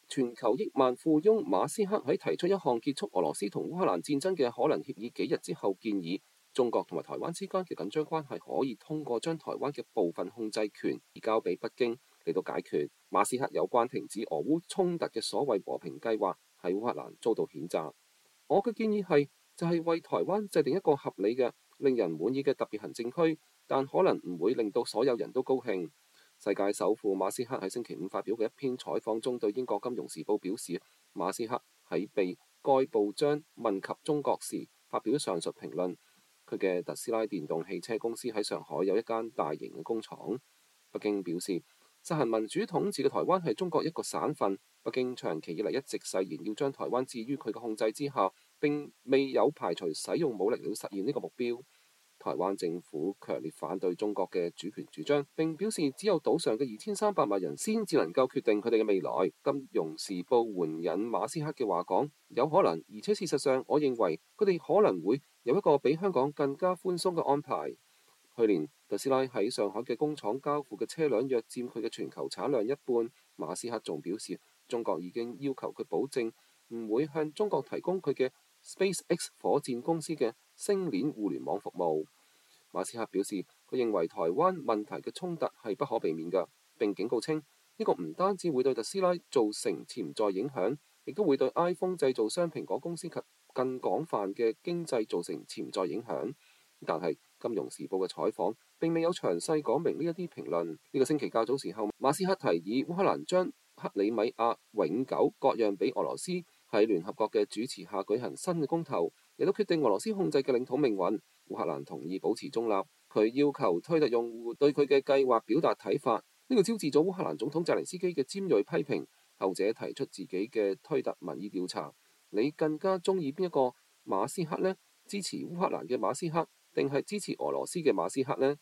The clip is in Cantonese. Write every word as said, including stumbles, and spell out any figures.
全球億萬富翁馬斯克喺提出一項結束俄羅斯同烏克蘭戰爭嘅可能協議幾日之後，建議中國同埋台灣之間嘅緊張關係可以通過將台灣嘅部分控制權移交俾北京嚟到解決。馬斯克有關停止俄烏衝突嘅所謂和平計劃喺烏克蘭遭到譴責。我嘅建議係就係、是、為台灣制定一個合理嘅、令人滿意嘅特別行政區，但可能唔會令到所有人都高興。世界首富馬斯克喺星期五發表嘅一篇採訪中，對英國金融時報表示，馬斯克喺被該報章問及中國時發表上述評論。佢嘅特斯拉電動汽車公司喺上海有一間大型嘅工廠。北京表示，實行民主統治嘅台灣係中國一個省份。北京長期以嚟一直誓言要將台灣置於佢嘅控制之下，並未有排除使用武力嚟實現呢個目標。台灣政府強烈反對中國嘅主權主張，並表示只有島上嘅二千三百萬人先至能夠決定佢哋嘅未來。金融時報援引馬斯克嘅話講，有可能，而且事實上，我認為佢哋可能會有一個比香港更加寬鬆嘅安排。去年特斯拉喺上海嘅工廠交付嘅車輛約佔佢嘅全球產量一半。馬斯克仲表示，中國已經要求佢保證唔會向中國提供佢嘅 SpaceX 火箭公司嘅星鏈互聯網服務。馬斯克表示，佢認為台灣問題嘅衝突係不可避免嘅，並警告稱呢、這個唔單止會對特斯拉造成潛在影響，亦都會對 iPhone 製造商蘋果公司及更廣泛嘅經濟造成潛在影響。但係《金融時報》嘅採訪並未有詳細講明呢一啲評論。呢、這個星期較早時候，馬斯克提議烏克蘭將克里米亞永久割讓俾俄羅斯，喺聯合國嘅主持下舉行新嘅公投，亦都決定俄羅斯控制嘅領土命運。烏克蘭同意保持中立，佢要求推特用戶對佢嘅計劃表達睇法。呢、這個招致咗烏克蘭總統澤連斯基嘅尖銳批評。後者提出自己嘅推特民意調查：你更加中意邊一個馬斯克呢？支持烏克蘭嘅馬斯克定係支持俄羅斯嘅馬斯克呢？